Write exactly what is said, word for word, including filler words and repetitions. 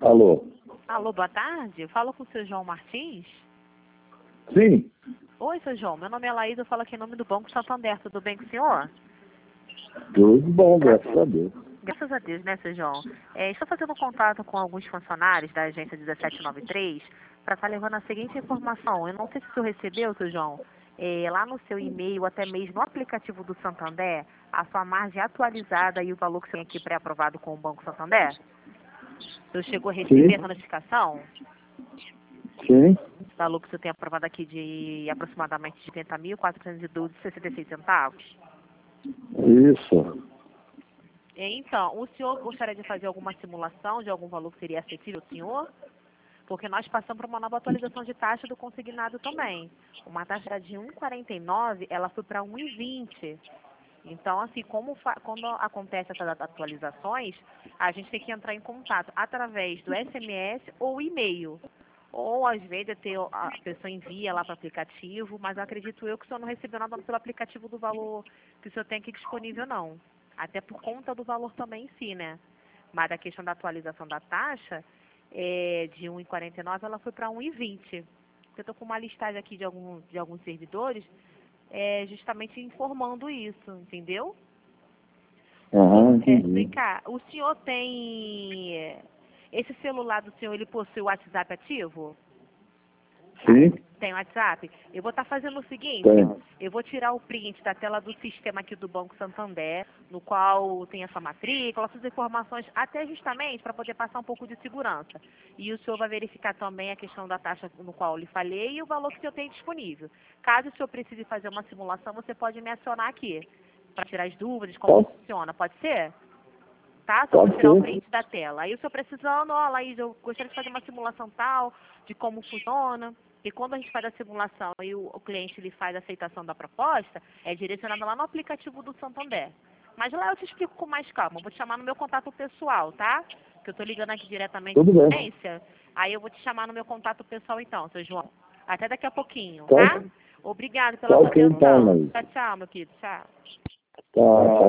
Alô? Alô, boa tarde. Eu falo com o seu João Martins. Sim. Oi, seu João. Meu nome é Laís, eu falo aqui em nome do Banco Santander. Tudo bem com o senhor? Tudo bom, graças a Deus. Graças a Deus, né, seu João? É, estou fazendo contato com alguns funcionários da agência dezessete noventa e três para estar levando a seguinte informação. Eu não sei se o senhor recebeu, seu João, é, lá no seu e-mail, até mesmo no aplicativo do Santander, a sua margem atualizada e o valor que você tem aqui pré-aprovado com o Banco Santander. O senhor chegou a receber Sim. essa notificação? Sim. O valor que o senhor tem aprovado aqui de aproximadamente de trinta mil quatrocentos e doze vírgula sessenta e seis centavos. Isso. Então, o senhor gostaria de fazer alguma simulação de algum valor que seria acessível ao senhor? Porque nós passamos por uma nova atualização de taxa do consignado também. Uma taxa era de um vírgula quarenta e nove, ela foi para um vírgula vinte. Então, assim, como quando acontece essas atualizações, a gente tem que entrar em contato através do S M S ou e-mail. Ou, às vezes, ter, a pessoa envia lá para o aplicativo, mas acredito eu que o senhor não recebeu nada pelo aplicativo do valor que o senhor tem aqui disponível, não. Até por conta do valor também em si, né? Mas a questão da atualização da taxa, é, de um vírgula quarenta e nove, ela foi para um vírgula vinte. Eu estou com uma listagem aqui de, algum, de alguns servidores, é, justamente informando isso, entendeu? Aham, É, vem entendi. cá, o senhor tem... Esse celular do senhor, ele possui o WhatsApp ativo? Sim. Tem WhatsApp? Eu vou estar fazendo o seguinte, Tem. eu vou tirar o print da tela do sistema aqui do Banco Santander, no qual tem essa matrícula, essas informações, até justamente para poder passar um pouco de segurança. E o senhor vai verificar também a questão da taxa no qual eu lhe falei e o valor que o senhor tem disponível. Caso o senhor precise fazer uma simulação, você pode me acionar aqui, para tirar as dúvidas, como Pode, funciona. Pode ser? Tá? Só vou pode tirar o ser. print da tela. Aí o senhor precisando, ó, Laís, eu gostaria de fazer uma simulação tal, de como funciona. E quando a gente faz a simulação e o, o cliente ele faz a aceitação da proposta, é direcionado lá no aplicativo do Santander. Mas lá eu te explico com mais calma. Eu vou te chamar no meu contato pessoal, tá? Que eu tô ligando aqui diretamente Tudo da bem. agência. Aí eu vou te chamar no meu contato pessoal então, seu João. Até daqui a pouquinho, Tá, tá? Obrigado tá pela sua ok então, atenção. Laís. Tchau, tchau, meu querido. Tchau. Tá, tá.